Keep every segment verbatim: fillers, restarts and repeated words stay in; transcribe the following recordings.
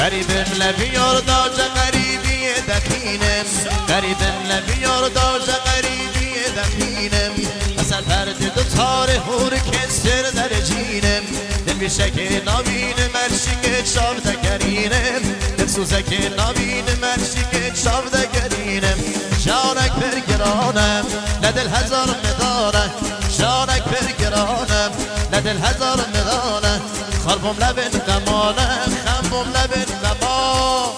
غریبم لبی یار داجه غریبی دخینم غریبم لبی یار داجه غریبی دخینم اصل پرد دو تاره هور کسر در جینم دل بیشک نابین مرشک شاب دگرینم دل سوزک نابین مرشک شاب دگرینم جانک برگرانم لدل هزار مدانم جانک برگرانم لدل هزار مدانم خربم لبن غمانم خمبم لبن غمان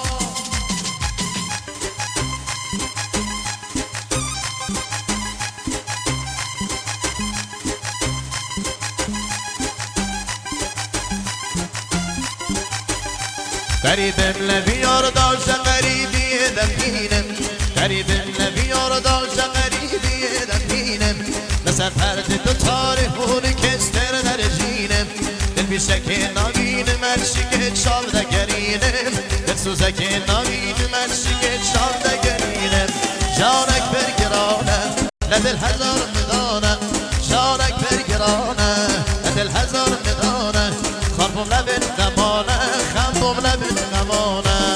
غریبم لبی یار داشته غریبی دفینم غریبم لبی یار داشته غریبی دفینم مثل پرد دو تاره هون کستر در جینم دل بیشک نابین مرشک شاب دگرینم دل سوزک نابین مرشک شاب دگرینم جانک برگرانم لدل هزار مدانم جانک برگرانم لدل هزار مدانم خربم لبن غمانم خمبم لبن غمانم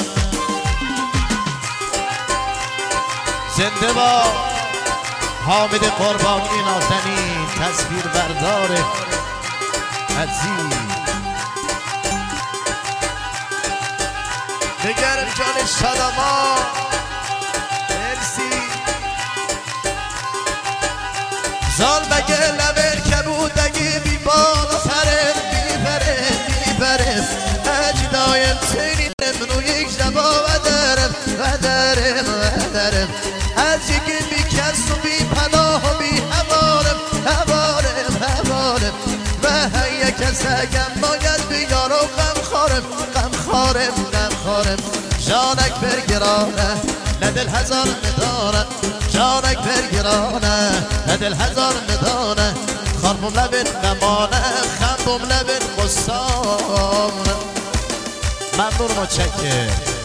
زنده با حامد قربانی نازنین تصویر بردار عزیز نگرم جان شادمان مرسی زال بگه لبر کبودگی بی بالا سرم بی برم بی برم اجدایم سنینم رو یک جبا و درم و درم و درم از یکی بی کس و بی پناه و بی هوارم هوارم هوارم و هی کس اگم باید بیار و غم خارم غم خارم غم خارم جانک برگرانه لدل هزار مدانه جانک برگرانه لدل هزار مدانه خربم لبن غمانه خمبم لبن غصانه ممنون متشکرم